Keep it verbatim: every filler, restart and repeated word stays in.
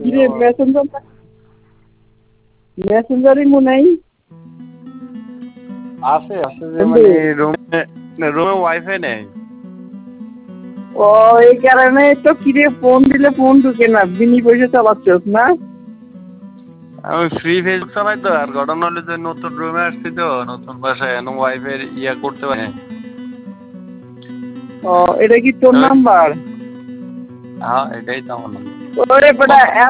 কিরে মেসেঞ্জার মেসেঞ্জারই মনে নাই আছে আছে যে মানে রুমে রুমে ওয়াইফাই নেই। ও এই কারণে তো কিরে ফোন দিলে ফোন ঢুকে না, বিনি পয়সা চালাচ্ছিস না? আমি ফ্রি ফেসবুক চালাই তো। আর ঘটনা হলো যে নতুন রুমে আসছি তো, নতুন বাসায় এখন ওয়াইফাই ইয়া করতে পারে। ও এটা কি তোর নাম্বার? হ্যাঁ এটাই তো আমার নাম্বার। ওরে বেটা